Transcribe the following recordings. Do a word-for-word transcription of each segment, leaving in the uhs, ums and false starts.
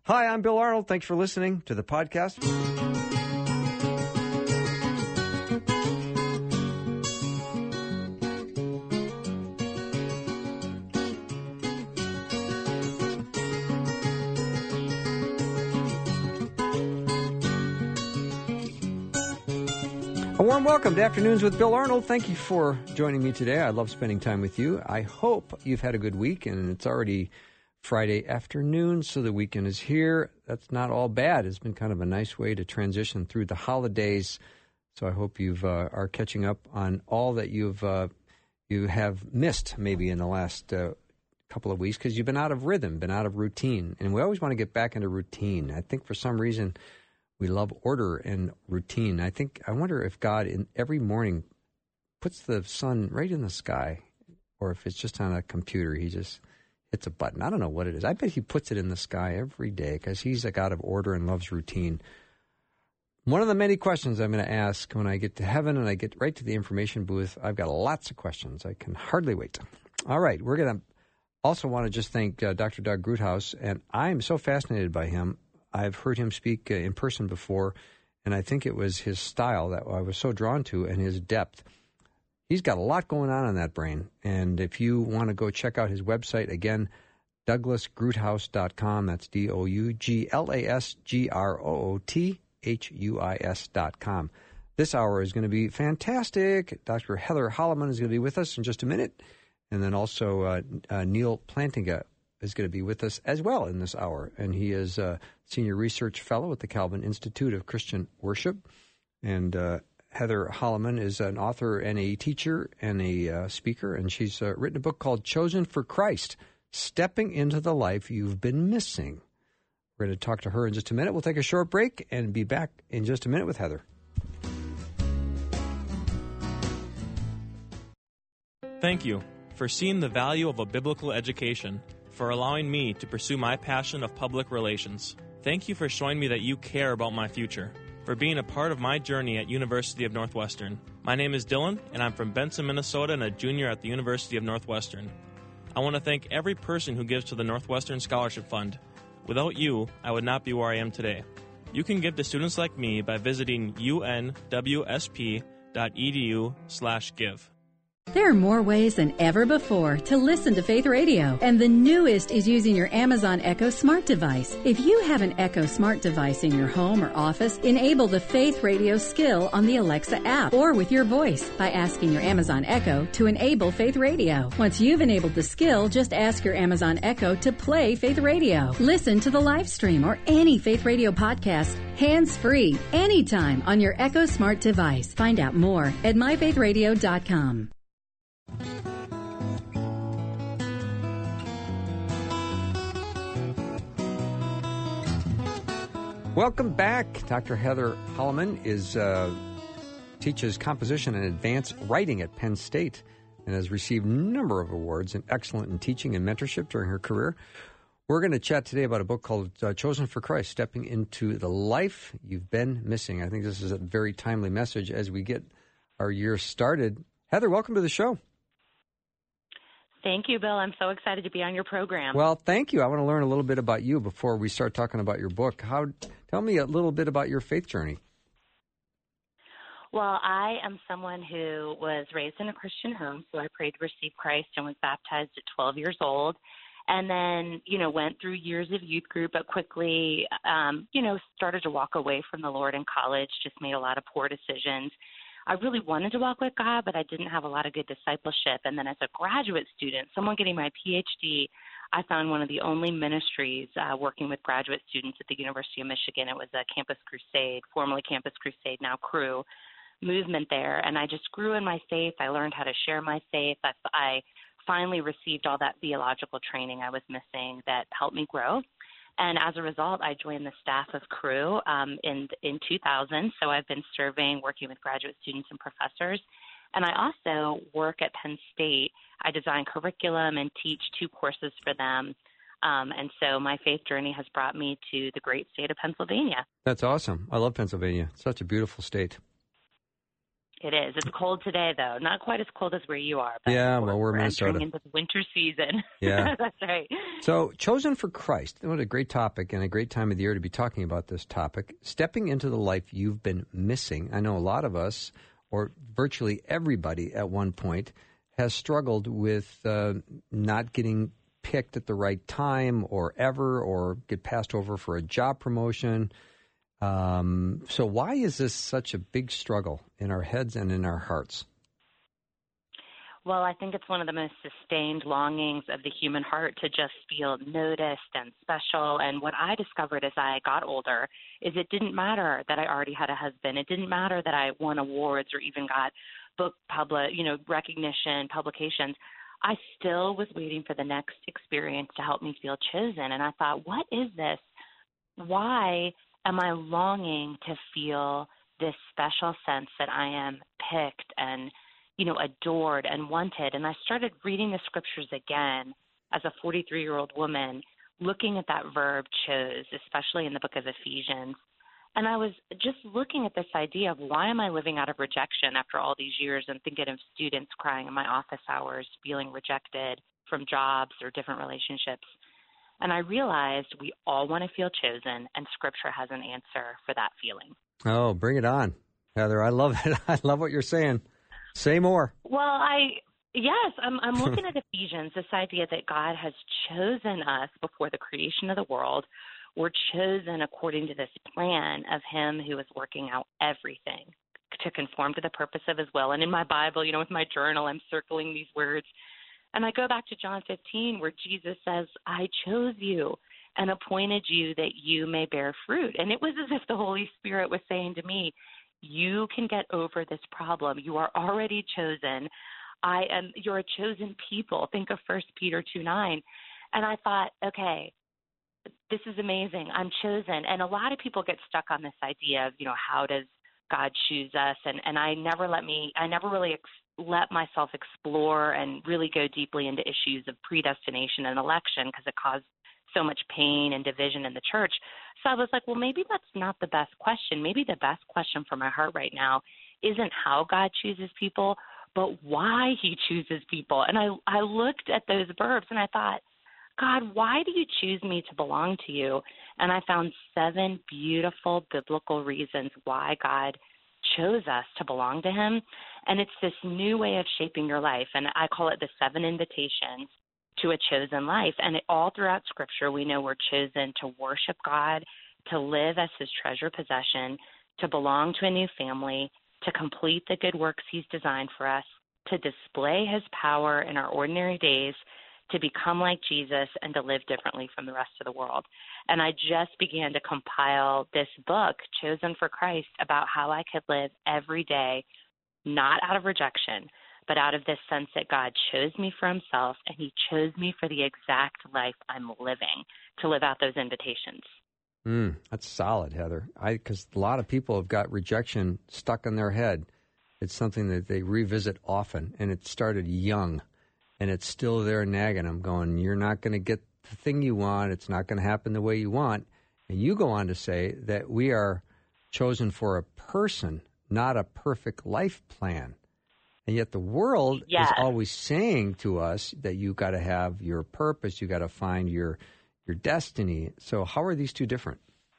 Hi, I'm Bill Arnold. Thanks for listening to the podcast. A warm welcome to Afternoons with Bill Arnold. Thank you for joining me today. I love spending time with you. I hope you've had a good week, and it's already Friday afternoon, so the weekend is here. That's not all bad. It's been kind of a nice way to transition through the holidays. So I hope you've uh, are catching up on all that you've uh, you have missed maybe in the last uh, couple of weeks because you've been out of rhythm, been out of routine, and we always want to get back into routine. I think for some reason we love order and routine. I think I wonder if God in every morning puts the sun right in the sky, or if it's just on a computer. He just hits a button. I don't know what it is. I bet he puts it in the sky every day because he's a God of order and loves routine. One of the many questions I'm going to ask when I get to heaven and I get right to the information booth, I've got lots of questions. I can hardly wait. All right, we're going to also want to just thank uh, Doctor Doug Groothuis, and I'm so fascinated by him. I've heard him speak uh, in person before, and I think it was his style that I was so drawn to and his depth. He's got a lot going on in that brain, and if you want to go check out his website, again, douglas groothuis dot com. That's D O U G L A S G R O O T H U I S dot com. This hour is going to be fantastic. Doctor Heather Holleman is going to be with us in just a minute, and then also uh, uh, Neil Plantinga is going to be with us as well in this hour, and he is a Senior Research Fellow at the Calvin Institute of Christian Worship, and uh Heather Holleman is an author and a teacher and a uh, speaker, and she's uh, written a book called Chosen for Christ, Stepping into the Life You've Been Missing. We're going to talk to her in just a minute. We'll take a short break and be back in just a minute with Heather. Thank you for seeing the value of a biblical education, for allowing me to pursue my passion of public relations. Thank you for showing me that you care about my future, for being a part of my journey at University of Northwestern. My name is Dylan, and I'm from Benson, Minnesota, and a junior at the University of Northwestern. I want to thank every person who gives to the Northwestern Scholarship Fund. Without you, I would not be where I am today. You can give to students like me by visiting unwsp dot e d u slash give. There are more ways than ever before to listen to Faith Radio, and the newest is using your Amazon Echo smart device. If you have an Echo smart device in your home or office, enable the Faith Radio skill on the Alexa app or with your voice by asking your Amazon Echo to enable Faith Radio. Once you've enabled the skill, just ask your Amazon Echo to play Faith Radio. Listen to the live stream or any Faith Radio podcast hands-free anytime on your Echo smart device. Find out more at my faith radio dot com. Welcome back. Doctor Heather Holleman is uh, teaches composition and advanced writing at Penn State and has received a number of awards and excellent in teaching and mentorship during her career. We're going to chat today about a book called uh, Chosen for Christ, Stepping into the Life You've Been Missing. I think this is a very timely message as we get our year started. Heather, welcome to the show. Thank you, Bill. I'm so excited to be on your program. Well, thank you. I want to learn a little bit about you before we start talking about your book. How? Tell me a little bit about your faith journey. Well, I am someone who was raised in a Christian home, so I prayed to receive Christ and was baptized at twelve years old. And then, you know, went through years of youth group, but quickly, um, you know, started to walk away from the Lord in college, just made a lot of poor decisions. I really wanted to walk with God, but I didn't have a lot of good discipleship. And then as a graduate student, someone getting my P H D, I found one of the only ministries uh, working with graduate students at the University of Michigan. It was a Campus Crusade, formerly Campus Crusade, now Cru movement there. And I just grew in my faith. I learned how to share my faith. I, I finally received all that theological training I was missing that helped me grow. And as a result, I joined the staff of Cru um, in in two thousand. So I've been serving, working with graduate students and professors. And I also work at Penn State. I design curriculum and teach two courses for them. Um, and so my faith journey has brought me to the great state of Pennsylvania. That's awesome. I love Pennsylvania. It's such a beautiful state. It is. It's cold today, though. Not quite as cold as where you are. But Yeah, we're, well, we're we're Minnesota. entering into the winter season. Yeah. That's right. So, Chosen for Christ. What a great topic and a great time of the year to be talking about this topic. Stepping into the life you've been missing. I know a lot of us, or virtually everybody at one point, has struggled with uh, not getting picked at the right time or ever, or get passed over for a job promotion. Um, so why is this such a big struggle in our heads and in our hearts? Well, I think it's one of the most sustained longings of the human heart to just feel noticed and special. And what I discovered as I got older is it didn't matter that I already had a husband. It didn't matter that I won awards or even got book public, you know, recognition, publications. I still was waiting for the next experience to help me feel chosen. And I thought, what is this? Why am I longing to feel this special sense that I am picked and, you know, adored and wanted? And I started reading the scriptures again as a forty-three-year-old woman, looking at that verb chose, especially in the book of Ephesians. And I was just looking at this idea of why am I living out of rejection after all these years, and thinking of students crying in my office hours, feeling rejected from jobs or different relationships. And I realized we all want to feel chosen, and Scripture has an answer for that feeling. Oh, bring it on, Heather. I love it. I love what you're saying. Say more. Well, I yes, I'm, I'm looking at Ephesians, this idea that God has chosen us before the creation of the world. We're chosen according to this plan of Him who is working out everything to conform to the purpose of His will. And in my Bible, you know, with my journal, I'm circling these words. And I go back to John fifteen, where Jesus says, I chose you and appointed you that you may bear fruit. And it was as if the Holy Spirit was saying to me, you can get over this problem. You are already chosen. I am, you're a chosen people. Think of First Peter two nine. And I thought, okay, this is amazing. I'm chosen. And a lot of people get stuck on this idea of, you know, how does God choose us? And, and I never let me, I never really ex- let myself explore and really go deeply into issues of predestination and election, because it caused so much pain and division in the church. So I was like, well, maybe that's not the best question. Maybe the best question for my heart right now isn't how God chooses people, but why He chooses people. And I, I looked at those verbs and I thought, God, why do you choose me to belong to you? And I found seven beautiful biblical reasons why God chose us to belong to Him. And it's this new way of shaping your life. And I call it the seven invitations to a chosen life. And it, all throughout Scripture, we know we're chosen to worship God, to live as His treasure possession, to belong to a new family, to complete the good works He's designed for us, to display His power in our ordinary days, to become like Jesus, and to live differently from the rest of the world. And I just began to compile this book, Chosen for Christ, about how I could live every day, not out of rejection, but out of this sense that God chose me for Himself, and He chose me for the exact life I'm living, to live out those invitations. Mm, that's solid, Heather. I because a lot of people have got rejection stuck in their head. It's something that they revisit often, and it started young. And it's still there nagging them, going, you're not going to get the thing you want. It's not going to happen the way you want. And you go on to say that we are chosen for a person, not a perfect life plan. And yet the world yes. is always saying to us that you got to have your purpose, you got to find your your destiny. So how are these two different?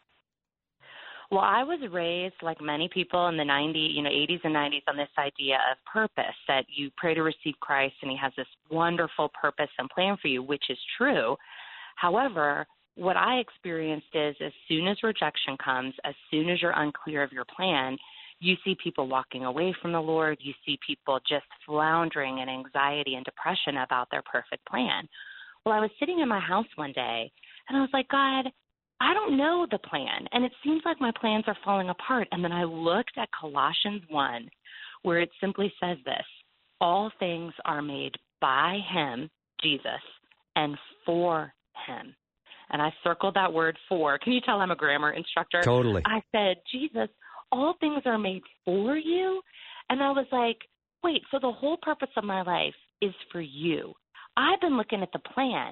Well, I was raised, like many people in the nineties, you know, eighties and nineties, on this idea of purpose, that you pray to receive Christ and He has this wonderful purpose and plan for you, which is true. However, what I experienced is as soon as rejection comes, as soon as you're unclear of your plan, you see people walking away from the Lord. You see people just floundering in anxiety and depression about their perfect plan. Well, I was sitting in my house one day, and I was like, God, I don't know the plan, and it seems like my plans are falling apart. And then I looked at Colossians one, where it simply says this: all things are made by Him, Jesus, and for Him. And I circled that word for. Can you tell I'm a grammar instructor? Totally. I said, Jesus, all things are made for you? And I was like, wait, so the whole purpose of my life is for you. I've been looking at the plan,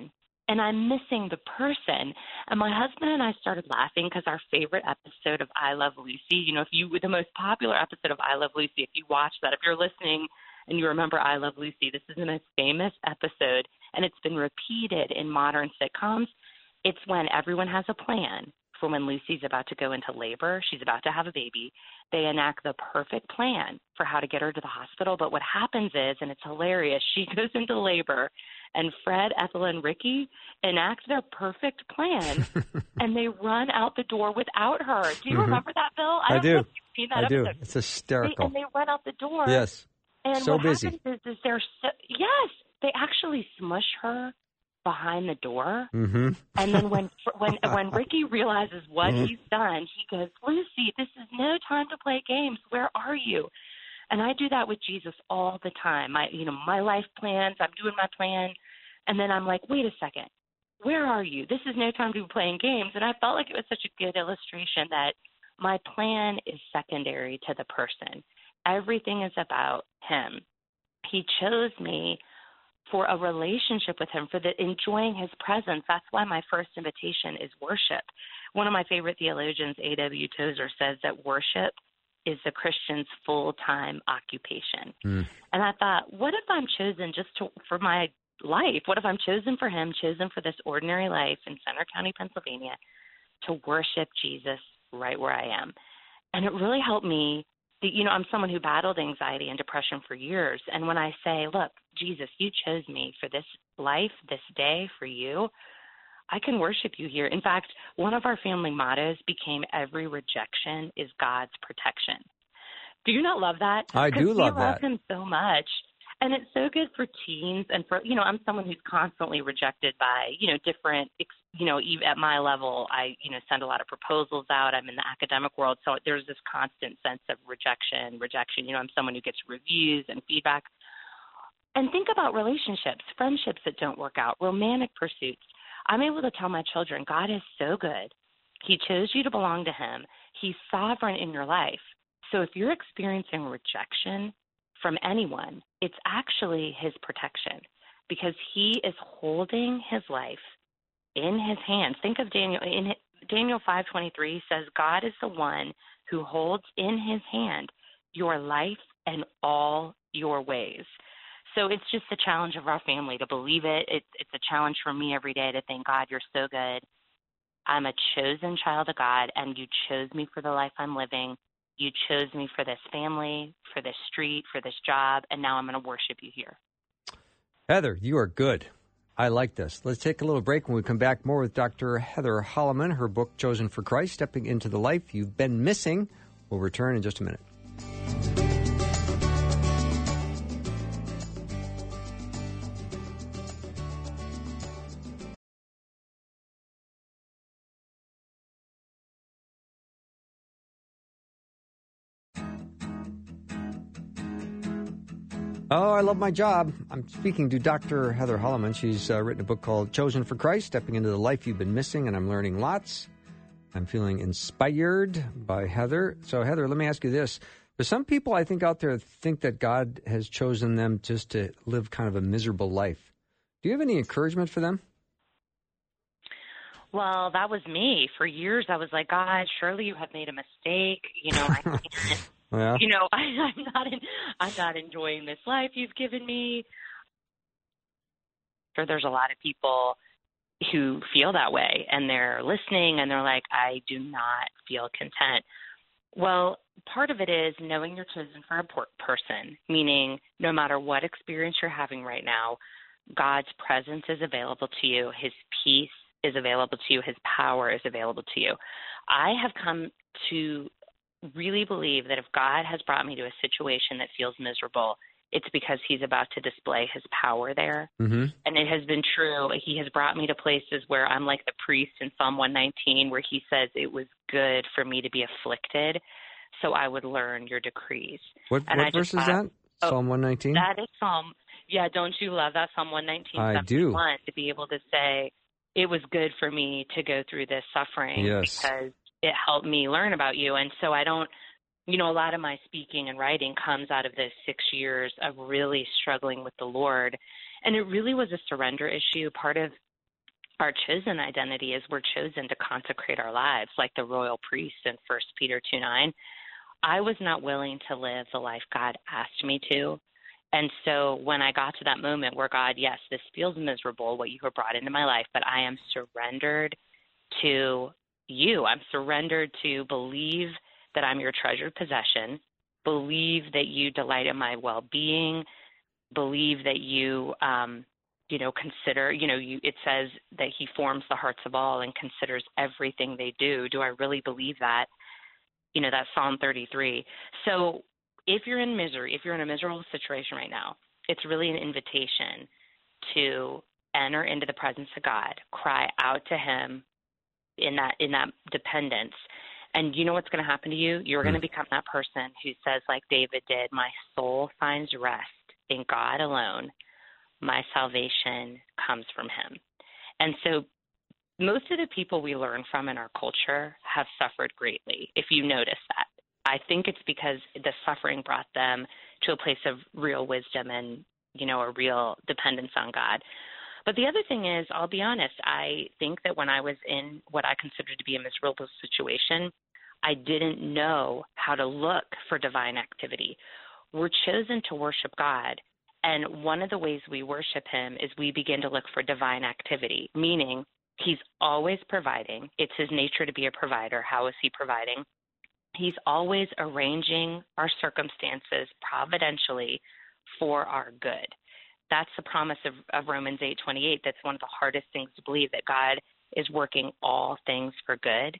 and I'm missing the person. And my husband and I started laughing because our favorite episode of I Love Lucy, you know, if you, the most popular episode of I Love Lucy, if you watch that, if you're listening and you remember I Love Lucy, this is the most famous episode, and it's been repeated in modern sitcoms. It's when everyone has a plan for when Lucy's about to go into labor. She's about to have a baby. They enact the perfect plan for how to get her to the hospital. But what happens is, and it's hilarious, she goes into labor, and Fred, Ethel, and Ricky enact their perfect plan, and they run out the door without her. Do you mm-hmm. remember that, Bill? I, I do. Know if you've seen that I episode. do. It's hysterical. They, and they run out the door. Yes. And so what busy. happens is, is they're so, yes, they actually smush her behind the door. Mm-hmm. And then when when when Ricky realizes what mm-hmm. he's done, he goes, Lucy, this is no time to play games. Where are you? And I do that with Jesus all the time. My, you know, my life plans, I'm doing my plan. And then I'm like, wait a second, where are you? This is no time to be playing games. And I felt like it was such a good illustration that my plan is secondary to the person. Everything is about him. He chose me for a relationship with him, for the enjoying his presence. That's why my first invitation is worship. One of my favorite theologians, A W Tozer, says that worship is the Christian's full-time occupation. Mm. And I thought, what if I'm chosen just to, for my life? What if I'm chosen for him, chosen for this ordinary life in Center County, Pennsylvania, to worship Jesus right where I am? And it really helped me. You know, I'm someone who battled anxiety and depression for years. And when I say, look, Jesus, you chose me for this life, this day, for you, I can worship you here. In fact, one of our family mottos became every rejection is God's protection. Do you not love that? I do love we love that. him so much. And it's so good for teens and for, you know, I'm someone who's constantly rejected by, you know, different, you know, even at my level, I, you know, send a lot of proposals out. I'm in the academic world. So there's this constant sense of rejection, rejection. You know, I'm someone who gets reviews and feedback. And think about relationships, friendships that don't work out, romantic pursuits. I'm able to tell my children, God is so good. He chose you to belong to him. He's sovereign in your life. So if you're experiencing rejection from anyone, it's actually his protection, because he is holding his life in his hands. Think of Daniel. In Daniel five twenty-three says, God is the one who holds in his hand your life and all your ways. So it's just a challenge of our family to believe it. It's, it's a challenge for me every day to think, God, you're so good. I'm a chosen child of God, and you chose me for the life I'm living. You chose me for this family, for this street, for this job, and now I'm going to worship you here. Heather, you are good. I like this. Let's take a little break. When we come back, more with Doctor Heather Holleman, her book, Chosen for Christ, Stepping into the Life You've Been Missing. We'll return in just a minute. Oh, I love my job. I'm speaking to Doctor Heather Holleman. She's uh, written a book called Chosen for Christ, Stepping into the Life You've Been Missing, and I'm learning lots. I'm feeling inspired by Heather. So, Heather, let me ask you this. There's some people I think out there think that God has chosen them just to live kind of a miserable life. Do you have any encouragement for them? Well, that was me. For years, I was like, God, surely you have made a mistake. You know, I can't. Yeah. You know, I, I'm not in, I'm not enjoying this life you've given me. Sure, there's a lot of people who feel that way, and they're listening, and they're like, I do not feel content. Well, part of it is knowing you're chosen for a person, meaning no matter what experience you're having right now, God's presence is available to you. His peace is available to you. His power is available to you. I have come to really believe that if God has brought me to a situation that feels miserable, it's because he's about to display his power there. Mm-hmm. And it has been true. He has brought me to places where I'm like the priest in Psalm one nineteen, where he says it was good for me to be afflicted so I would learn your decrees. What, and what I verse is thought, that? Oh, Psalm one nineteen? That is Psalm. Yeah, don't you love that? Psalm one nineteen. I do. To be able to say it was good for me to go through this suffering yes. because it helped me learn about you. And so I don't, you know, a lot of my speaking and writing comes out of those six years of really struggling with the Lord. And it really was a surrender issue. Part of our chosen identity is we're chosen to consecrate our lives like the royal priest in First Peter two nine. I was not willing to live the life God asked me to. And so when I got to that moment where God, yes, this feels miserable, what you have brought into my life, but I am surrendered to you. I'm surrendered to believe that I'm your treasured possession, believe that you delight in my well-being, believe that you, um, you know, consider, you know, you, it says that he forms the hearts of all and considers everything they do. Do I really believe that? You know, that's Psalm thirty-three. So if you're in misery, if you're in a miserable situation right now, it's really an invitation to enter into the presence of God, cry out to him in that in that dependence. And you know what's going to happen to you? You're going to become that person who says, like David did, my soul finds rest in God alone. My salvation comes from him. And so most of the people we learn from in our culture have suffered greatly, if you notice that. I think it's because the suffering brought them to a place of real wisdom and, you know, a real dependence on God. But the other thing is, I'll be honest, I think that when I was in what I consider to be a miserable situation, I didn't know how to look for divine activity. We're chosen to worship God, and one of the ways we worship him is we begin to look for divine activity, meaning he's always providing. It's his nature to be a provider. How is he providing? He's always arranging our circumstances providentially for our good. That's the promise of, of Romans eight twenty-eight. That's one of the hardest things to believe, that God is working all things for good.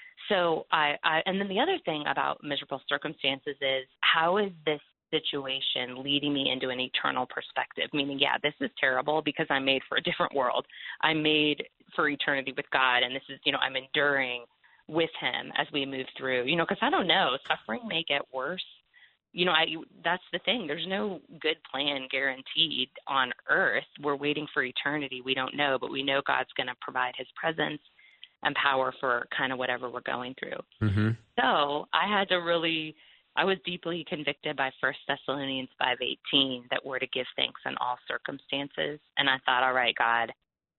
So I, I and then the other thing about miserable circumstances is, how is this situation leading me into an eternal perspective? Meaning, yeah, this is terrible because I'm made for a different world. I'm made for eternity with God, and this is, you know, I'm enduring with him as we move through, you know, because I don't know, suffering may get worse. You know, I, that's the thing. There's no good plan guaranteed on earth. We're waiting for eternity. We don't know, but we know God's going to provide his presence and power for kind of whatever we're going through. Mm-hmm. So I had to really, I was deeply convicted by First Thessalonians five eighteen that we're to give thanks in all circumstances. And I thought, all right, God,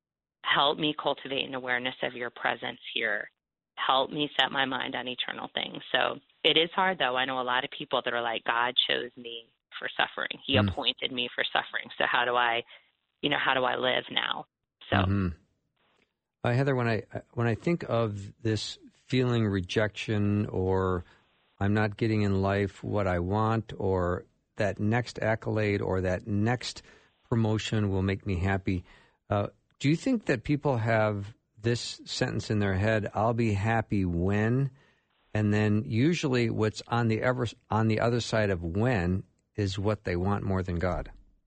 help me cultivate an awareness of your presence here. Help me set my mind on eternal things. So it is hard, though. I know a lot of people that are like, God chose me for suffering. He mm. appointed me for suffering. So how do I, you know, how do I live now? So, mm-hmm. uh, Heather, when I when I think of this feeling rejection, or I'm not getting in life what I want, or that next accolade or that next promotion will make me happy, uh, do you think that people have this sentence in their head, I'll be happy when, and then usually what's on the ever on the other side of when is what they want more than God?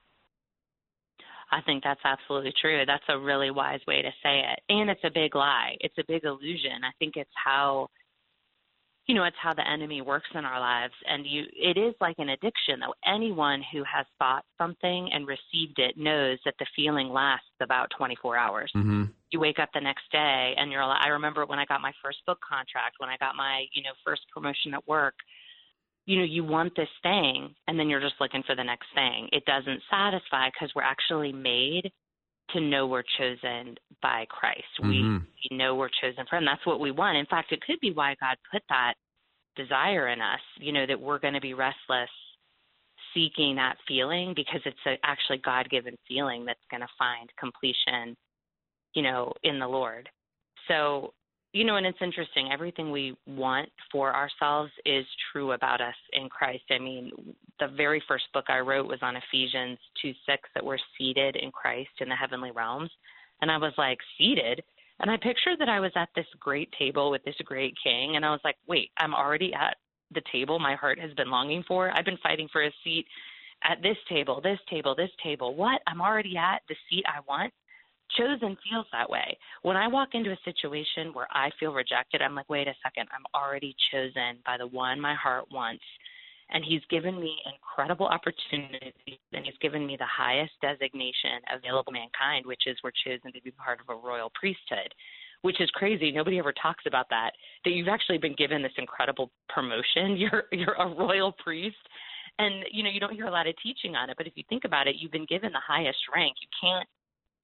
I think that's absolutely true. That's a really wise way to say it. And it's a big lie. It's a big illusion. I think it's how, you know, it's how the enemy works in our lives. And you, it is like an addiction, though. Anyone who has thought something and received it knows that the feeling lasts about twenty-four hours. Mm-hmm. You wake up the next day and you're like, I remember when I got my first book contract, when I got my, you know, first promotion at work, you know, you want this thing and then you're just looking for the next thing. It doesn't satisfy because we're actually made to know we're chosen by Christ. Mm-hmm. We, we know we're chosen for him. That's what we want. In fact, it could be why God put that desire in us, you know, that we're going to be restless seeking that feeling, because it's a, actually God-given feeling that's going to find completion, you know, in the Lord. So, you know, and it's interesting. Everything we want for ourselves is true about us in Christ. I mean, the very first book I wrote was on Ephesians two six, that we're seated in Christ in the heavenly realms. And I was like, seated? And I pictured that I was at this great table with this great king. And I was like, wait, I'm already at the table my heart has been longing for. I've been fighting for a seat at this table, this table, this table. What? I'm already at the seat I want? Chosen feels that way. When I walk into a situation where I feel rejected, I'm like, wait a second, I'm already chosen by the one my heart wants. And he's given me incredible opportunities, and he's given me the highest designation available to mankind, which is we're chosen to be part of a royal priesthood, which is crazy. Nobody ever talks about that, that you've actually been given this incredible promotion. You're you're a royal priest. And, you know, you don't hear a lot of teaching on it, but if you think about it, you've been given the highest rank. You can't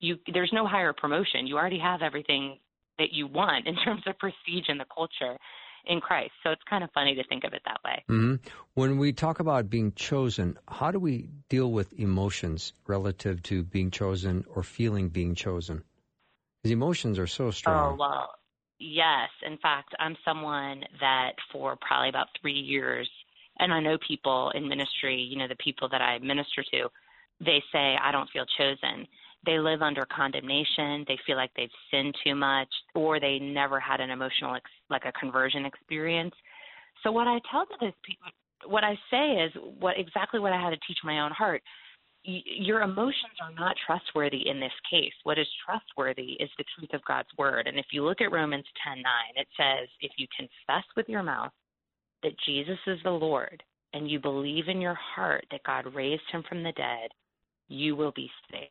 you there's no higher promotion. You already have everything that you want in terms of prestige in the culture in Christ. So it's kind of funny to think of it that way. Mm-hmm. When we talk about being chosen, how do we deal with emotions relative to being chosen or feeling being chosen? Because emotions are so strong. Oh, well, yes. In fact, I'm someone that for probably about three years, and I know people in ministry, you know, the people that I minister to, they say, I don't feel chosen. They live under condemnation. They feel like they've sinned too much, or they never had an emotional, ex- like a conversion experience. So what I tell to those people, what I say is what exactly what I had to teach my own heart. Y- your emotions are not trustworthy in this case. What is trustworthy is the truth of God's word. And if you look at Romans ten nine, it says, if you confess with your mouth that Jesus is the Lord and you believe in your heart that God raised him from the dead, you will be saved.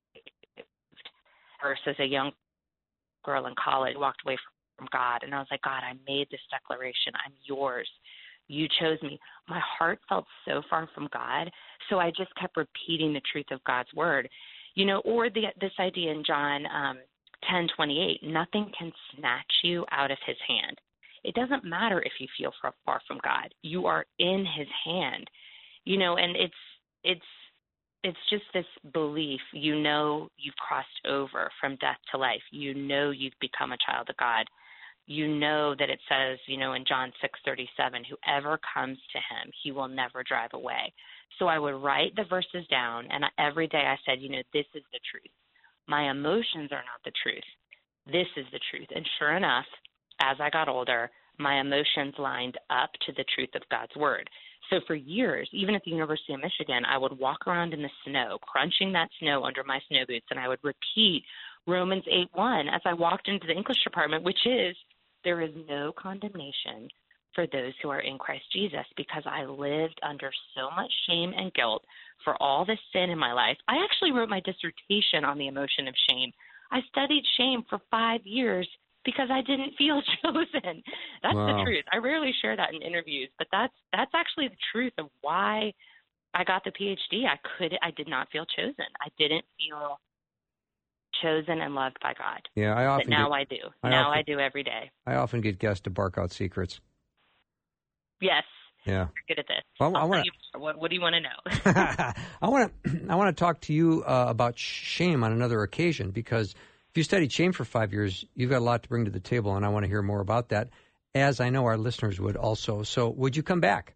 Versus a young girl in college walked away from God, and I was like, God, I made this declaration. I'm yours. You chose me. My heart felt so far from God, so I just kept repeating the truth of God's word. You know, or the, this idea in John um, ten twenty-eight, nothing can snatch you out of his hand. It doesn't matter if you feel far, far from God. You are in his hand. You know, and it's it's it's just this belief, you know you've crossed over from death to life. You know you've become a child of God. You know that it says, you know, in John six thirty-seven, whoever comes to him, he will never drive away. So I would write the verses down, and every day I said, you know, this is the truth. My emotions are not the truth. This is the truth. And sure enough, as I got older, my emotions lined up to the truth of God's word. So for years, even at the University of Michigan, I would walk around in the snow, crunching that snow under my snow boots, and I would repeat Romans eight one as I walked into the English department, which is, there is no condemnation for those who are in Christ Jesus, because I lived under so much shame and guilt for all the sin in my life. I actually wrote my dissertation on the emotion of shame. I studied shame for five years because I didn't feel chosen. That's Wow. the truth. I rarely share that in interviews, but that's that's actually the truth of why I got the P H D. I could I did not feel chosen. I didn't feel chosen and loved by God. Yeah, I often but now get, I do. I now often, I do every day. I often get guests to bark out secrets. Yes. Yeah. You're good at this. Well, I I'll wanna, tell you, what, what do you want to know? I want to I want to talk to you uh, about shame on another occasion, because if you studied shame for five years, you've got a lot to bring to the table, and I want to hear more about that, as I know our listeners would also. So would you come back?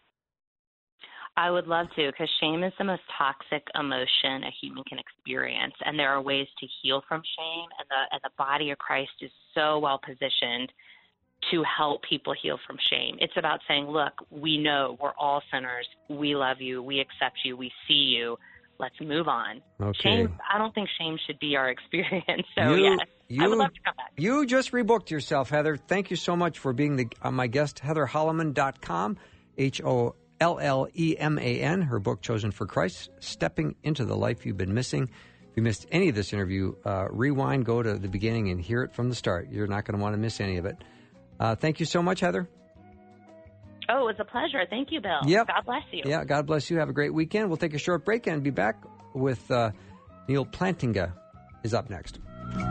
I would love to, because shame is the most toxic emotion a human can experience, and there are ways to heal from shame, and the, and the body of Christ is so well positioned to help people heal from shame. It's about saying, look, we know we're all sinners. We love you. We accept you. We see you. Let's move on. Okay. Shame, I don't think shame should be our experience. So, you, yes, you, I would love to come back. You just rebooked yourself, Heather. Thank you so much for being the, uh, my guest, heather holleman dot com, H O L L E M A N, her book, Chosen for Christ, Stepping into the Life You've Been Missing. If you missed any of this interview, uh, rewind, go to the beginning, and hear it from the start. You're not going to want to miss any of it. Uh, thank you so much, Heather. Oh, it was a pleasure. Thank you, Bill. Yep. God bless you. Yeah, God bless you. Have a great weekend. We'll take a short break and be back with uh, Neil Plantinga is up next.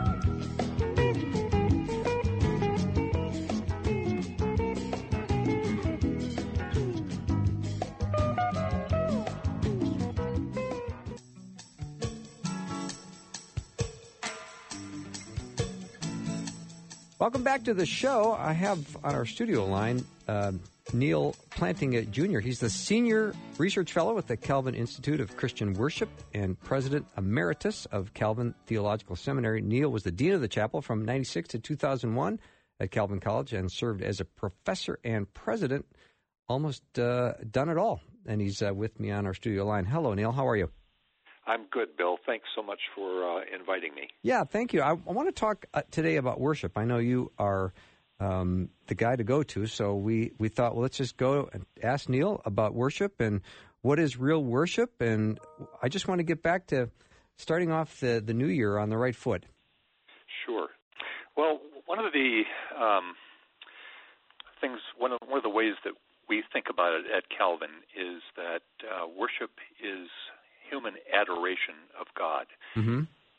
Welcome back to the show. I have on our studio line uh, Neil Plantinga Junior He's the Senior Research Fellow at the Calvin Institute of Christian Worship and President Emeritus of Calvin Theological Seminary. Neil was the Dean of the Chapel from ninety-six to two thousand one at Calvin College and served as a professor and president, almost uh, done it all. And he's uh, with me on our studio line. Hello, Neil. How are you? I'm good, Bill. Thanks so much for uh, inviting me. Yeah, thank you. I, I want to talk uh, today about worship. I know you are um, the guy to go to, so we, we thought, well, let's just go and ask Neil about worship and what is real worship. And I just want to get back to starting off the, the new year on the right foot. Sure. Well, one of the um, things, one of, one of the ways that we think about it at Calvin is that uh, worship is human adoration of God. Mm-hmm.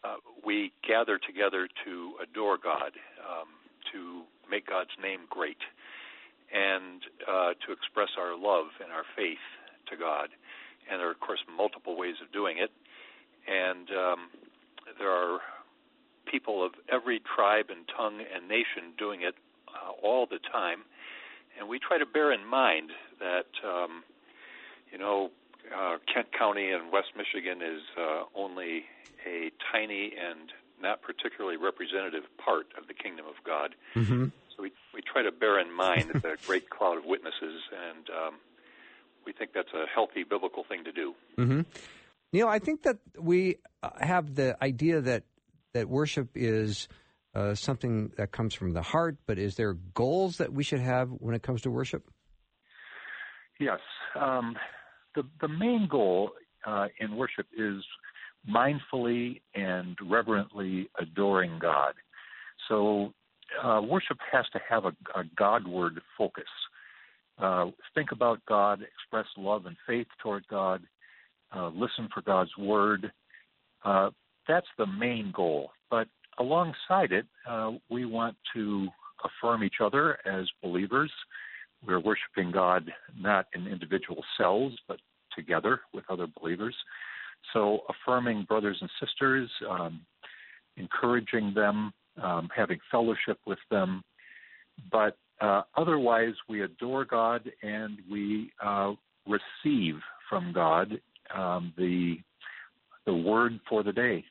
uh, we gather together to adore God, um, to make God's name great, and uh, to express our love and our faith to God. And there are, of course, multiple ways of doing it. And um, there are people of every tribe and tongue and nation doing it uh, all the time. And we try to bear in mind that, um, you know, uh, Kent County in West Michigan is uh, only a tiny and not particularly representative part of the kingdom of God. Mm-hmm. So we, we try to bear in mind the great cloud of witnesses, and um, we think that's a healthy biblical thing to do. Mm-hmm. Neil, I think that we have the idea that, that worship is uh, something that comes from the heart, but is there goals that we should have when it comes to worship? Yes. Um, the, the main goal uh, in worship is mindfully and reverently adoring God. So uh, worship has to have a, a Godward focus. Uh, think about God, express love and faith toward God, uh, listen for God's word. Uh, that's the main goal. But alongside it, uh, we want to affirm each other as believers. We're worshiping God not in individual cells, but together with other believers. So affirming brothers and sisters, um, encouraging them, um, having fellowship with them. But uh, otherwise, we adore God and we uh, receive from God um, the the word for the day.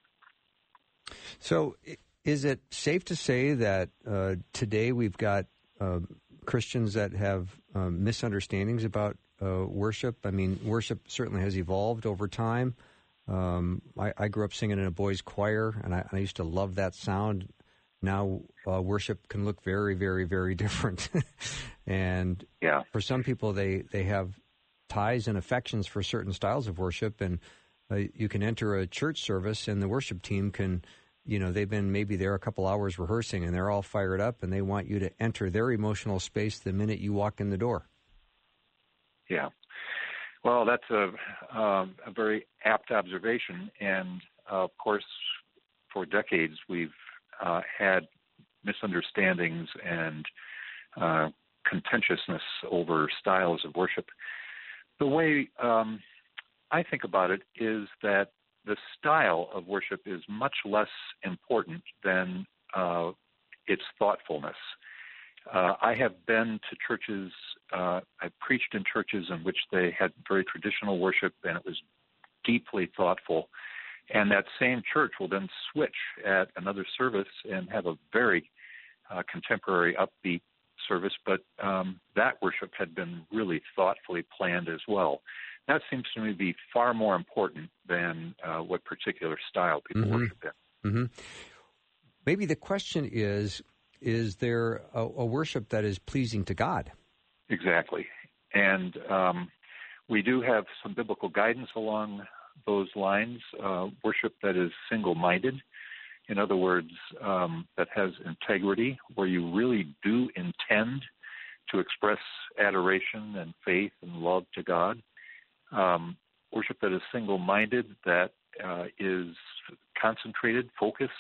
So is it safe to say that uh, today we've got uh, Christians that have um, misunderstandings about uh, worship? I mean, worship certainly has evolved over time. Um, I, I grew up singing in a boys' choir, and I, and I used to love that sound. Now uh, worship can look very, very, very different. And yeah. for some people, they, they have ties and affections for certain styles of worship, and uh, you can enter a church service, and the worship team can, you know, they've been maybe there a couple hours rehearsing, and they're all fired up, and they want you to enter their emotional space the minute you walk in the door. Yeah. Well, that's a, uh, a very apt observation, and uh, of course, for decades we've uh, had misunderstandings and uh, contentiousness over styles of worship. The way um, I think about it is that the style of worship is much less important than uh, its thoughtfulness. Uh, I have been to churches, uh, I've preached in churches in which they had very traditional worship and it was deeply thoughtful. And that same church will then switch at another service and have a very uh, contemporary, upbeat service, but um, that worship had been really thoughtfully planned as well. That seems to me to be far more important than uh, what particular style people mm-hmm. worship in. Mm-hmm. Maybe the question is, is there a, a worship that is pleasing to God? Exactly. And um, we do have some biblical guidance along those lines, uh, worship that is single-minded. In other words, um, that has integrity, where you really do intend to express adoration and faith and love to God. Um, worship that is single-minded, that uh, is concentrated, focused,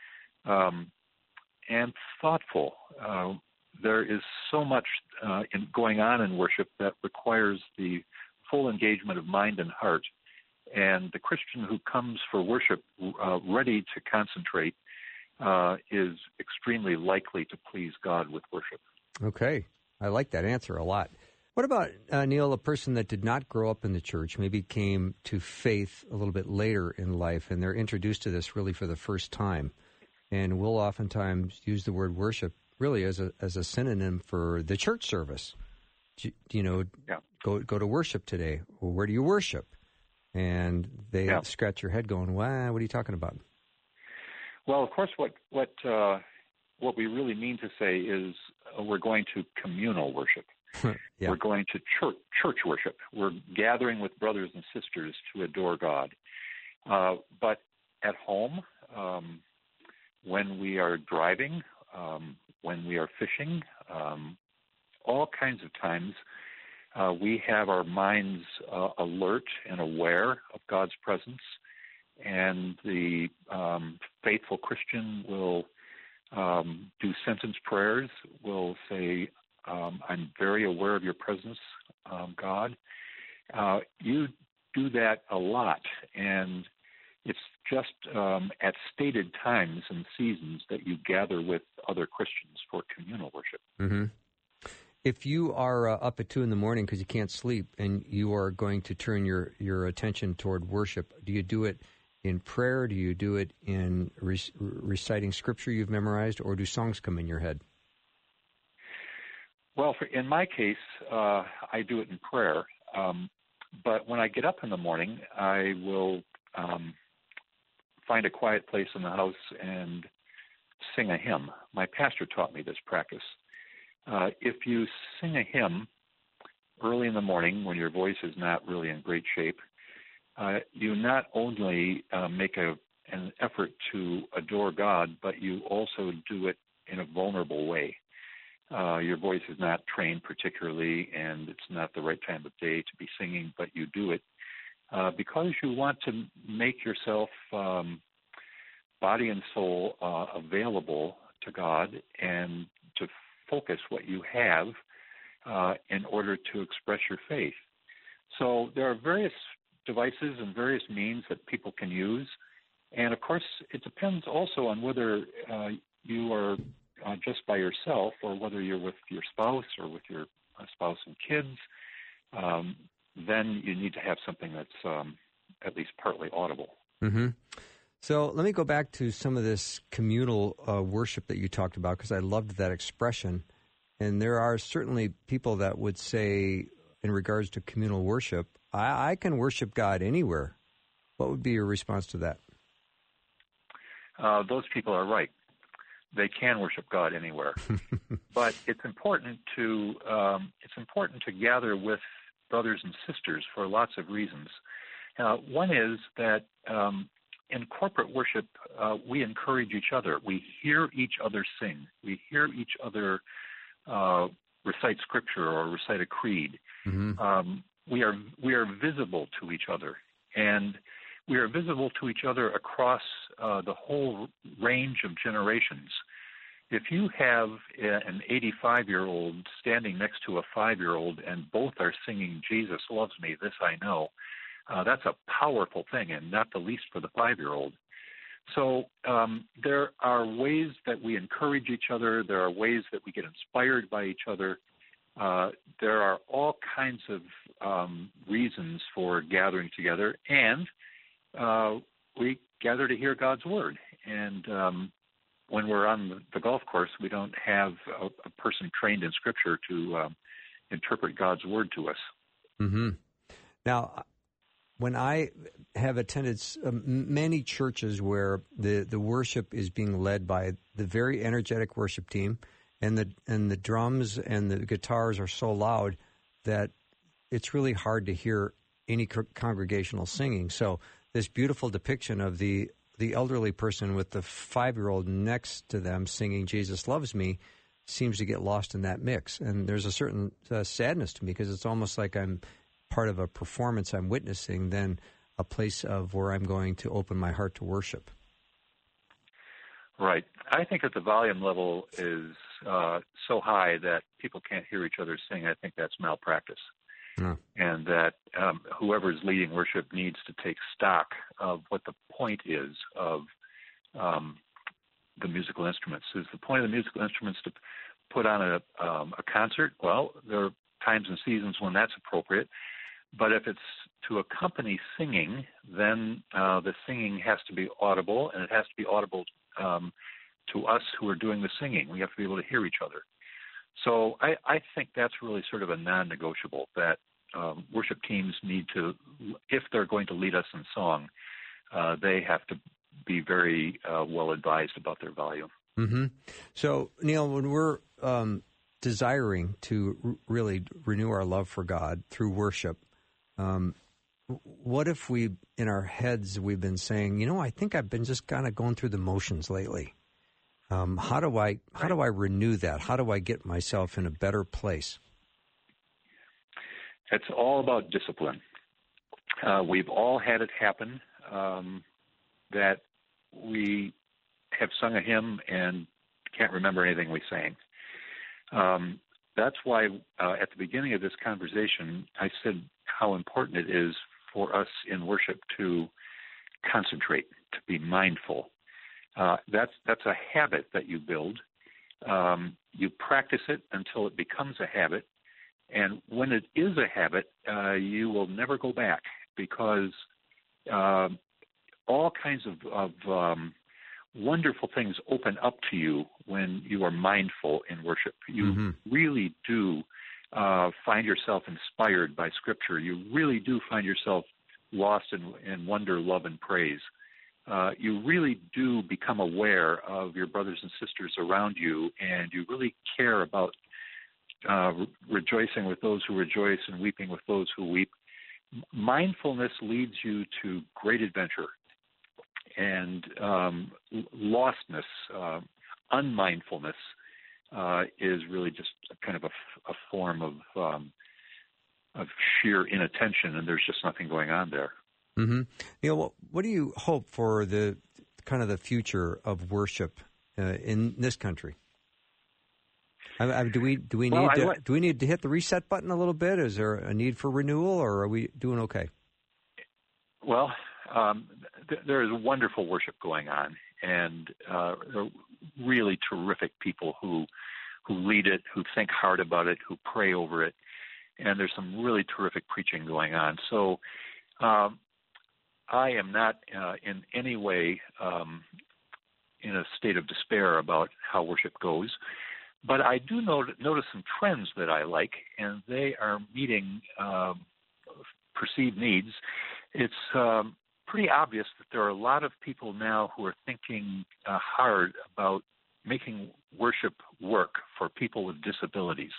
um, and thoughtful. Uh, there is so much uh, in going on in worship that requires the full engagement of mind and heart. And the Christian who comes for worship uh, ready to concentrate uh, is extremely likely to please God with worship. Okay. I like that answer a lot. What about, uh, Neil, a person that did not grow up in the church, maybe came to faith a little bit later in life, and they're introduced to this really for the first time? And we'll oftentimes use the word worship really as a as a synonym for the church service. You, you know, yeah. go go to worship today. Well, where do you worship? And they yeah. scratch your head going, "Wow, what are you talking about?" Well, of course, what what uh, what we really mean to say is uh, we're going to communal worship. yeah. We're going to church church worship. We're gathering with brothers and sisters to adore God. Uh, but at home, um, when we are driving, um, when we are fishing, um, all kinds of times, uh, we have our minds uh, alert and aware of God's presence. and the um, faithful Christian will um, do sentence prayers, will say, um, I'm very aware of your presence, um, God. Uh, you do that a lot, and it's just um, at stated times and seasons that you gather with other Christians for communal worship. Mm-hmm. If you are uh, up at two in the morning because you can't sleep and you are going to turn your, your attention toward worship, do you do it in prayer? Do you do it in re- reciting scripture you've memorized, or do songs come in your head? Well, for, in my case, uh, I do it in prayer. Um, but when I get up in the morning, I will um, find a quiet place in the house and sing a hymn. My pastor taught me this practice. Uh, if you sing a hymn early in the morning when your voice is not really in great shape, uh, you not only uh, make a, an effort to adore God, but you also do it in a vulnerable way. Uh, your voice is not trained particularly, and it's not the right time of day to be singing, but you do it uh, because you want to make yourself um, body and soul uh, available to God and to focus what you have uh, in order to express your faith. So there are various devices and various means that people can use. And, of course, it depends also on whether uh, you are uh, just by yourself or whether you're with your spouse or with your uh, spouse and kids. Um, then you need to have something that's um, at least partly audible. Mm-hmm. So let me go back to some of this communal uh, worship that you talked about, because I loved that expression. And there are certainly people that would say, in regards to communal worship, I, I can worship God anywhere. What would be your response to that? Uh, those people are right. They can worship God anywhere. But it's important to um, it's important to gather with brothers and sisters for lots of reasons. Uh, one is that um, in corporate worship, uh, we encourage each other. We hear each other sing. We hear each other uh, recite scripture or recite a creed. Mm-hmm. Um, we are we are visible to each other, and we are visible to each other across uh, the whole range of generations. If you have a, an eighty-five-year-old standing next to a five-year-old and both are singing "Jesus loves me, this I know," Uh, that's a powerful thing, and not the least for the five-year-old. So um, there are ways that we encourage each other. There are ways that we get inspired by each other. Uh, there are all kinds of um, reasons for gathering together, and uh, we gather to hear God's word. And um, when we're on the golf course, we don't have a, a person trained in Scripture to um, interpret God's word to us. Mm-hmm. Now, when I have attended many churches where the, the worship is being led by the very energetic worship team, and the and the drums and the guitars are so loud that it's really hard to hear any co- congregational singing. So this beautiful depiction of the the elderly person with the five-year-old next to them singing "Jesus Loves Me" seems to get lost in that mix. And there's a certain uh, sadness to me, because it's almost like I'm part of a performance I'm witnessing than a place of where I'm going to open my heart to worship. Right. I think that the volume level is uh, so high that people can't hear each other sing. I think that's malpractice. Mm. And that um, whoever's leading worship needs to take stock of what the point is of um, the musical instruments. Is the point of the musical instruments to put on a, um, a concert? Well, there are times and seasons when that's appropriate. But if it's to accompany singing, then uh, the singing has to be audible, and it has to be audible um, to us who are doing the singing. We have to be able to hear each other. So I, I think that's really sort of a non-negotiable, that um, worship teams need to, if they're going to lead us in song, uh, they have to be very uh, well advised about their volume. Mm-hmm. So, Neil, when we're um, desiring to r- really renew our love for God through worship, Um, what if we, in our heads, we've been saying, you know, I think I've been just kind of going through the motions lately. Um, how do I, how do I renew that? How do I get myself in a better place? It's all about discipline. Uh, we've all had it happen. Um, that we have sung a hymn and can't remember anything we sang. Um, that's why uh, at the beginning of this conversation, I said how important it is for us in worship to concentrate, to be mindful. Uh, that's that's a habit that you build. Um, you practice it until it becomes a habit, and when it is a habit, uh, you will never go back, because uh, all kinds of, of um, wonderful things open up to you when you are mindful in worship. You mm-hmm. really do uh, find yourself inspired by Scripture. You really do find yourself lost in, in wonder, love, and praise. Uh, you really do become aware of your brothers and sisters around you, and you really care about uh, re- rejoicing with those who rejoice and weeping with those who weep. Mindfulness leads you to great adventure. And um, lostness, uh, unmindfulness, uh, is really just kind of a, a form of um, of sheer inattention, and there's just nothing going on there. Mm-hmm. You know, what, what do you hope for the kind of the future of worship uh, in this country? I, I, do we do we need well, to, I, do we need to hit the reset button a little bit? Is there a need for renewal, or are we doing okay? Well. Um, th- there is wonderful worship going on, and uh, there are really terrific people who who lead it, who think hard about it, who pray over it, and there's some really terrific preaching going on. So um, I am not uh, in any way um, in a state of despair about how worship goes, but I do not- notice some trends that I like, and they are meeting um, perceived needs. It's um, pretty obvious that there are a lot of people now who are thinking uh, hard about making worship work for people with disabilities,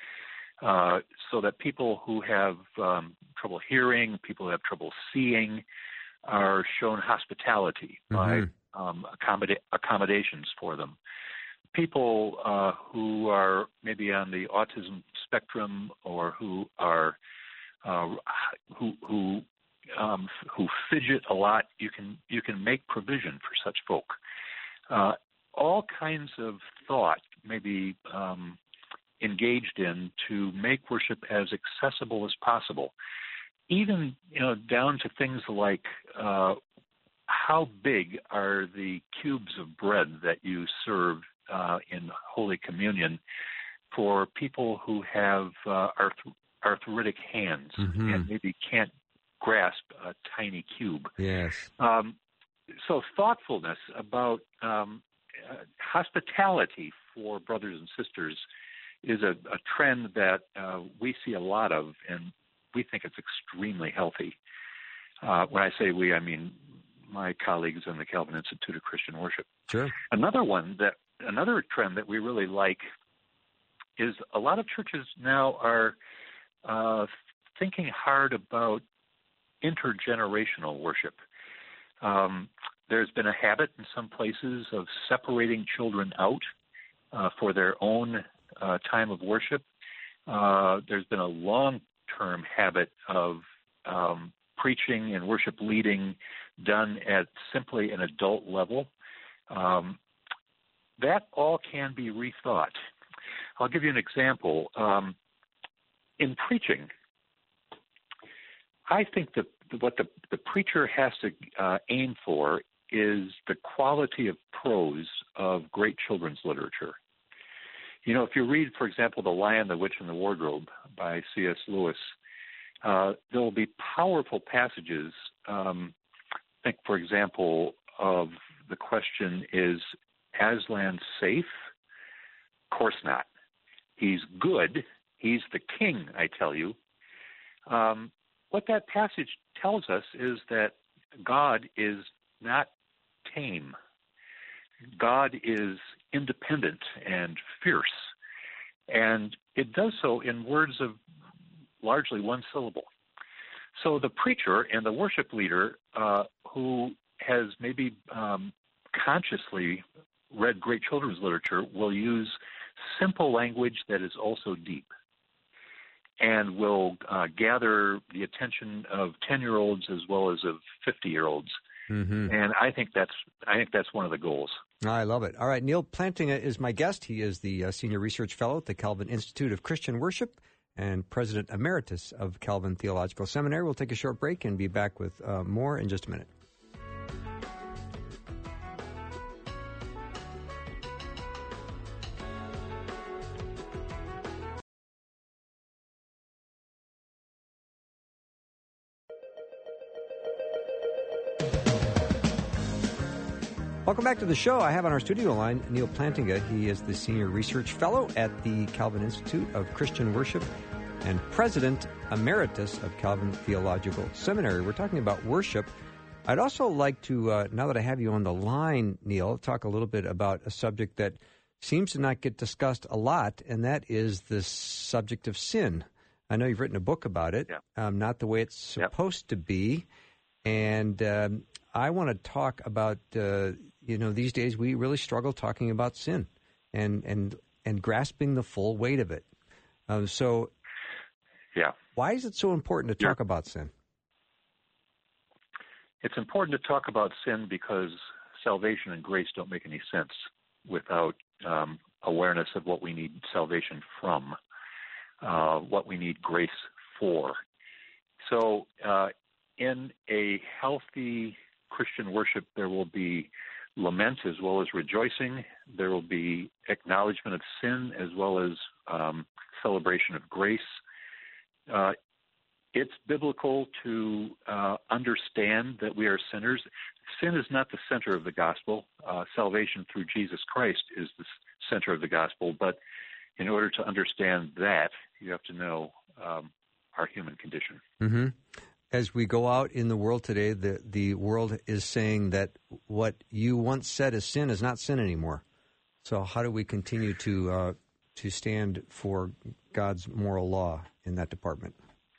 uh, so that people who have um, trouble hearing, people who have trouble seeing, are shown hospitality mm-hmm. by um, accommoda- accommodations for them. People uh, who are maybe on the autism spectrum, or who are uh, who who Um, who fidget a lot, you can you can make provision for such folk. Uh, all kinds of thought may be um, engaged in to make worship as accessible as possible, even you know down to things like uh, how big are the cubes of bread that you serve uh, in Holy Communion for people who have uh, arth- arthritic hands mm-hmm. and maybe can't grasp a tiny cube. Yes. Um, so thoughtfulness about um, uh, hospitality for brothers and sisters is a, a trend that uh, we see a lot of, and we think it's extremely healthy. Uh, when I say we, I mean my colleagues in the Calvin Institute of Christian Worship. Sure. Another one that another trend that we really like is a lot of churches now are uh, thinking hard about intergenerational worship. Um, there's been a habit in some places of separating children out uh, for their own uh, time of worship. Uh, there's been a long-term habit of um, preaching and worship leading done at simply an adult level. Um, that all can be rethought. I'll give you an example. Um, in preaching, I think that what the, the preacher has to uh, aim for is the quality of prose of great children's literature. You know, if you read, for example, The Lion, the Witch, and the Wardrobe by C S Lewis, uh, there will be powerful passages. Um, think, for example, of the question, is Aslan safe? Of course not. He's good. He's the king, I tell you. Um, What that passage tells us is that God is not tame. God is independent and fierce, and it does so in words of largely one syllable. So the preacher and the worship leader uh, who has maybe um, consciously read great children's literature will use simple language that is also deep, and will uh, gather the attention of ten-year-olds as well as of fifty-year-olds Mm-hmm. And I think that's I think that's one of the goals. I love it. All right, Neil Plantinga is my guest. He is the uh, Senior Research Fellow at the Calvin Institute of Christian Worship and President Emeritus of Calvin Theological Seminary. We'll take a short break and be back with uh, more in just a minute. Welcome back to the show. I have on our studio line Neil Plantinga. He is the Senior Research Fellow at the Calvin Institute of Christian Worship and President Emeritus of Calvin Theological Seminary. We're talking about worship. I'd also like to, uh, now that I have you on the line, Neil, talk a little bit about a subject that seems to not get discussed a lot, and that is the subject of sin. I know you've written a book about it, yeah. um, not the way it's supposed yep. to be. And um, I want to talk about, uh, you know, these days we really struggle talking about sin and and, and grasping the full weight of it. Um, so yeah. why is it so important to talk yeah. about sin? It's important to talk about sin because salvation and grace don't make any sense without um, awareness of what we need salvation from, uh, what we need grace for. So uh, in a healthy Christian worship, there will be lament as well as rejoicing. There will be acknowledgement of sin as well as um, celebration of grace. Uh, it's biblical to uh, understand that we are sinners. Sin is not the center of the gospel. Uh, salvation through Jesus Christ is the center of the gospel. But in order to understand that, you have to know um, our human condition. Mm-hmm. As we go out in the world today, the, the world is saying that what you once said is sin is not sin anymore. So how do we continue to uh, to stand for God's moral law in that department?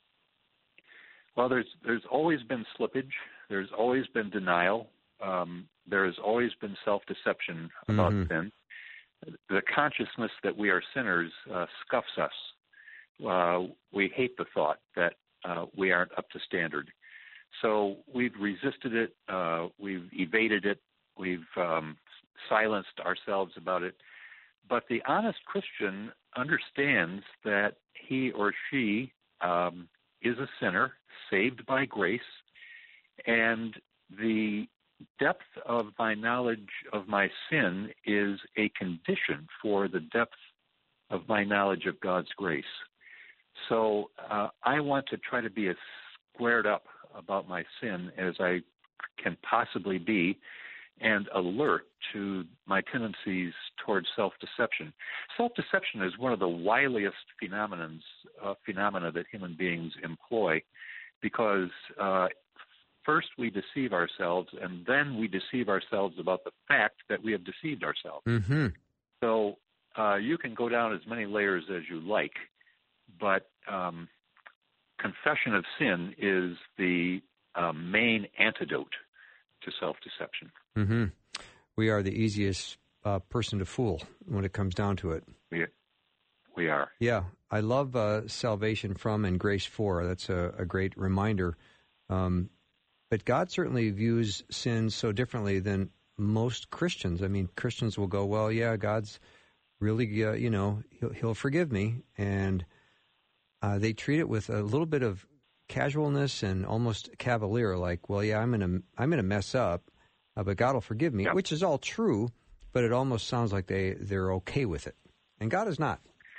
Well, there's there's always been slippage. There's always been denial. Um, there has always been self-deception about mm-hmm. sin. The consciousness that we are sinners uh, scuffs us. Uh, we hate the thought that Uh, we aren't up to standard. So we've resisted it, uh, we've evaded it, we've um, silenced ourselves about it. But the honest Christian understands that he or she um, is a sinner, saved by grace, and the depth of my knowledge of my sin is a condition for the depth of my knowledge of God's grace. So uh, I want to try to be as squared up about my sin as I can possibly be and alert to my tendencies towards self-deception. Self-deception is one of the wiliest phenomenons, uh, phenomena that human beings employ because uh, first we deceive ourselves and then we deceive ourselves about the fact that we have deceived ourselves. Mm-hmm. So uh, you can go down as many layers as you like, but um, confession of sin is the uh, main antidote to self-deception. Mm-hmm. We are the easiest uh, person to fool when it comes down to it. We, we are. Yeah, I love uh, salvation from and grace for. That's a, a great reminder. Um, but God certainly views sin so differently than most Christians. I mean, Christians will go, well, yeah, God's really, uh, you know, he'll, he'll forgive me, and Uh, they treat it with a little bit of casualness and almost cavalier, like, well, yeah, I'm gonna I'm gonna mess up, uh, but God will forgive me, yep. which is all true, but it almost sounds like they they're okay with it, and God is not.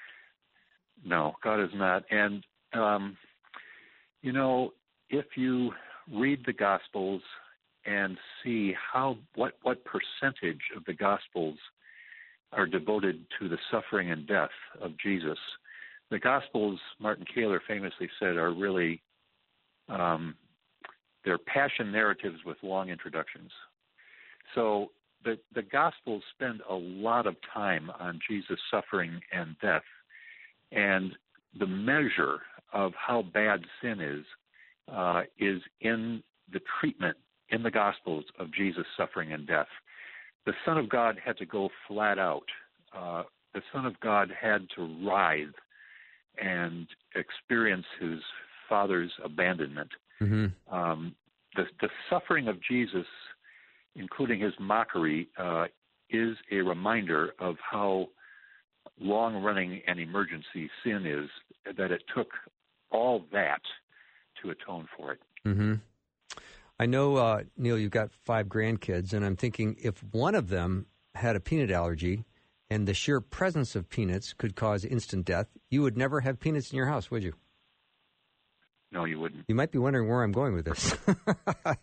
No, God is not, and um, you know, if you read the Gospels and see how what what percentage of the Gospels are devoted to the suffering and death of Jesus. The Gospels, Martin Kaler famously said, are really, um, they're passion narratives with long introductions. So the, the Gospels spend a lot of time on Jesus' suffering and death, and the measure of how bad sin is, uh, is in the treatment in the Gospels of Jesus' suffering and death. The Son of God had to go flat out. Uh, the Son of God had to writhe and experience his Father's abandonment. Mm-hmm. Um, the, the suffering of Jesus, including his mockery, uh, is a reminder of how long-running an emergency sin is, that it took all that to atone for it. Mm-hmm. I know, uh, Neil, you've got five grandkids, and I'm thinking if one of them had a peanut allergy and the sheer presence of peanuts could cause instant death, you would never have peanuts in your house, would you? No, you wouldn't. You might be wondering where I'm going with this. but,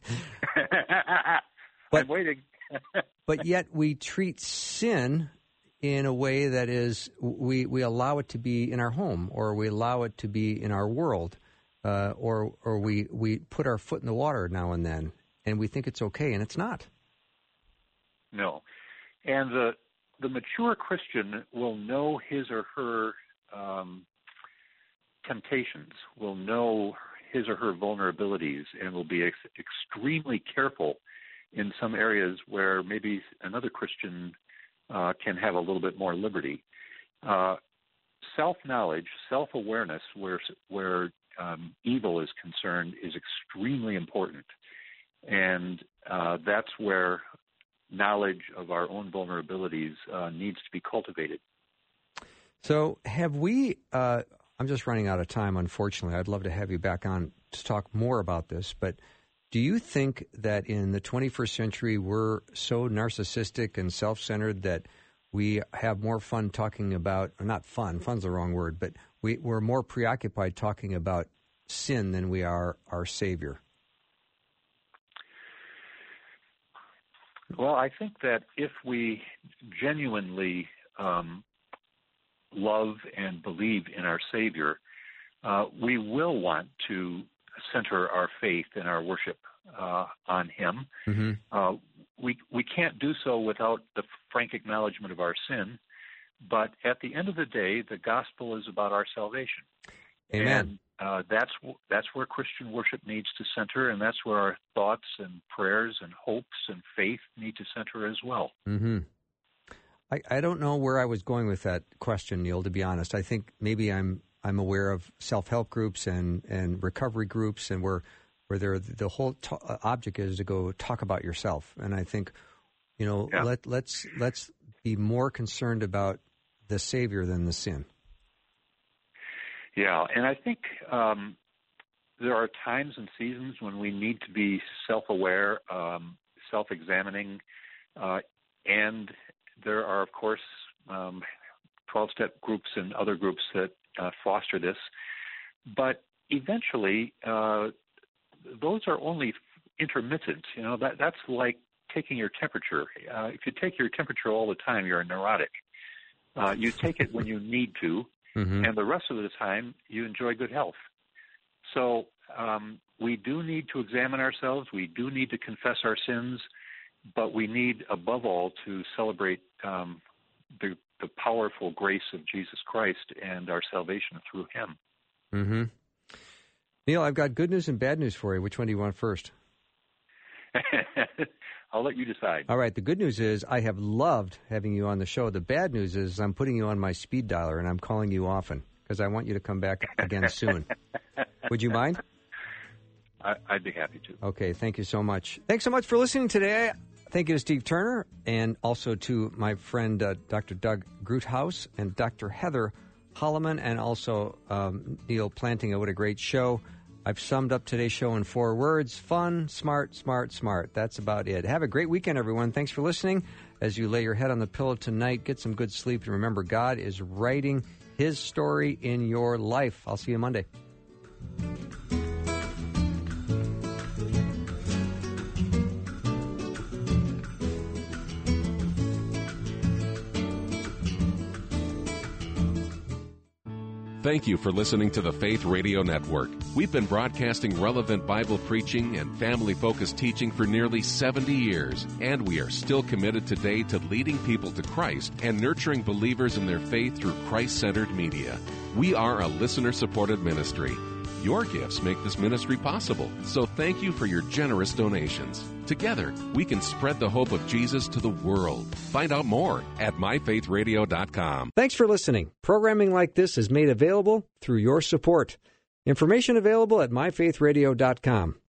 I'm waiting. But yet we treat sin in a way that is, we, we allow it to be in our home, or we allow it to be in our world, uh, or or we, we put our foot in the water now and then, and we think it's okay, and it's not. No. And the the mature Christian will know his or her um, temptations, will know his or her vulnerabilities, and will be ex- extremely careful in some areas where maybe another Christian uh, can have a little bit more liberty. Uh, self-knowledge, self-awareness, where where um, evil is concerned, is extremely important, and uh, that's where knowledge of our own vulnerabilities uh, needs to be cultivated. So have we, uh, I'm just running out of time, unfortunately. I'd love to have you back on to talk more about this, but do you think that in the twenty-first century we're so narcissistic and self-centered that we have more fun talking about, or not fun, fun's the wrong word, but we, we're more preoccupied talking about sin than we are our Savior? Well, I think that if we genuinely um, love and believe in our Savior, uh, we will want to center our faith and our worship uh, on Him. Mm-hmm. Uh, we we can't do so without the frank acknowledgement of our sin, but at the end of the day, the gospel is about our salvation. Amen. And uh, that's that's where Christian worship needs to center, and that's where our thoughts and prayers and hopes and faith need to center as well. Mm-hmm. I, I don't know where I was going with that question, Neil, to be honest. I think maybe I'm I'm aware of self-help groups and, and recovery groups, and where where they're, the whole to- object is to go talk about yourself. And I think, you know, yeah. let let's let's be more concerned about the Savior than the sin. Yeah, and I think um, there are times and seasons when we need to be self-aware, um, self-examining, uh, and there are, of course, um, twelve-step groups and other groups that uh, foster this. But eventually, uh, those are only intermittent. You know, that that's like taking your temperature. Uh, if you take your temperature all the time, you're a neurotic. Uh, you take it when you need to. Mm-hmm. And the rest of the time, you enjoy good health. So um, we do need to examine ourselves. We do need to confess our sins, but we need, above all, to celebrate um, the, the powerful grace of Jesus Christ and our salvation through Him. Mm-hmm. Neil, I've got good news and bad news for you. Which one do you want first? I'll let you decide. All right. The good news is I have loved having you on the show. The bad news is I'm putting you on my speed dialer, and I'm calling you often because I want you to come back again soon. Would you mind? I, I'd be happy to. Okay. Thank you so much. Thanks so much for listening today. Thank you to Steve Turner, and also to my friend uh, Doctor Doug Groothouse and Doctor Heather Holloman, and also um, Neil Plantinga. What a great show. I've summed up today's show in four words: fun, smart, smart, smart. That's about it. Have a great weekend, everyone. Thanks for listening. As you lay your head on the pillow tonight, get some good sleep. And remember, God is writing His story in your life. I'll see you Monday. Thank you for listening to the Faith Radio Network. We've been broadcasting relevant Bible preaching and family-focused teaching for nearly seventy years, and we are still committed today to leading people to Christ and nurturing believers in their faith through Christ-centered media. We are a listener-supported ministry. Your gifts make this ministry possible, so thank you for your generous donations. Together, we can spread the hope of Jesus to the world. Find out more at my faith radio dot com. Thanks for listening. Programming like this is made available through your support. Information available at my faith radio dot com.